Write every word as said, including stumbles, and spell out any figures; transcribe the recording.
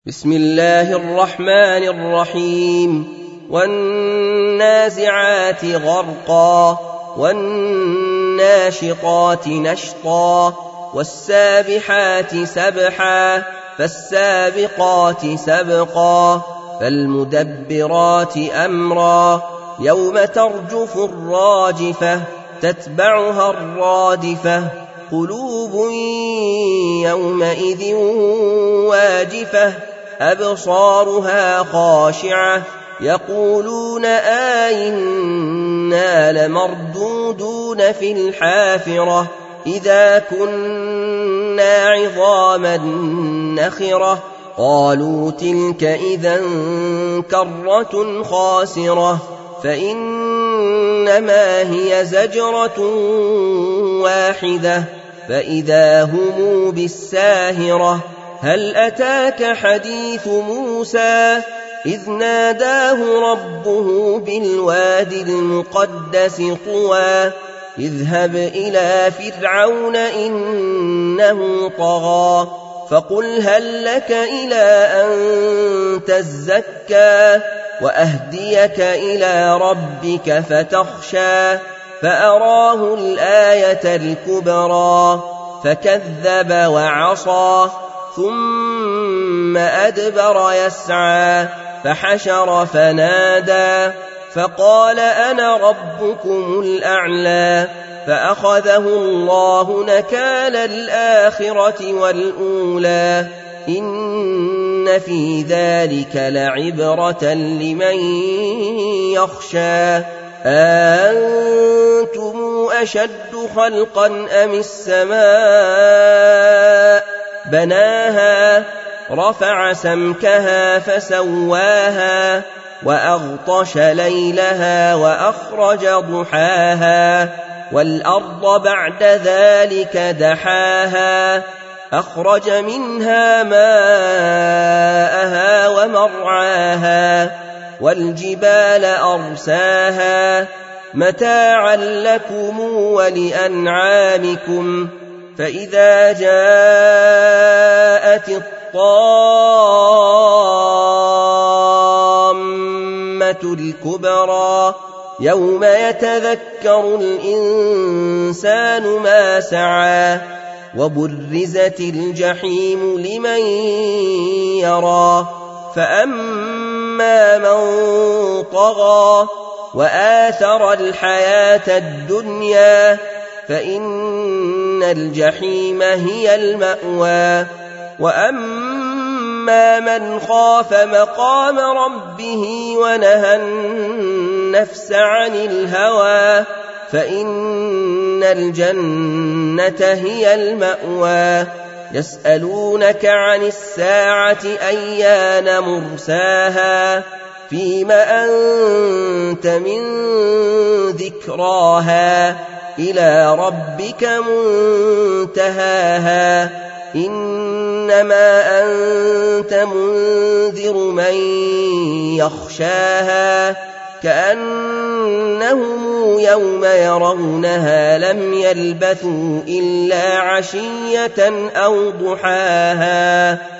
بسم الله الرحمن الرحيم والنازعات غرقا والناشطات نشطا والسابحات سبحا فالسابقات سبقا فالمدبرات أمرا يوم ترجف الراجفة تتبعها الرادفة قلوب يومئذ واجفة أبصارها خاشعة يقولون آئنا لمردودون في الحافرة إذا كنا عظاما نخرة قالوا تلك إذا كرة خاسرة فإنما هي زجرة واحدة فإذا هم بالساهرة هل أتاك حديث موسى إذ ناداه ربه بالوادي المقدس طوى اذهب إلى فرعون إنه طغى فقل هل لك إلى أن تزكى وأهديك إلى ربك فتخشى فأراه الآية الكبرى فكذب وعصى ثم أدبر يسعى فحشر فنادى فقال أنا ربكم الأعلى فأخذه الله نكال الآخرة والأولى إن في ذلك لعبرة لمن يخشى أأنتم أشد خلقا أم السماء بناها رفع سمكها فسواها وأغطش ليلها وأخرج ضحاها والأرض بعد ذلك دحاها أخرج منها ماءها ومرعاها والجبال أرساها متاعا لكم ولأنعامكم فإذا جاءت الطامة الكبرى يوم يتذكر الإنسان ما سعى وبرزت الجحيم لمن يرى فأما من طغى وآثر الحياة الدنيا فإن الجحيم هي المأوى وأما من خاف مقام ربه ونهى النفس عن الهوى فإن الجنة هي المأوى يسألونك عن الساعة أيان مرساها فيم أنت من ذكراها إلى ربك منتهاها إنما أنت منذر من يخشاها كأنهم يوم يرونها لم يلبثوا إلا عشية أو ضحاها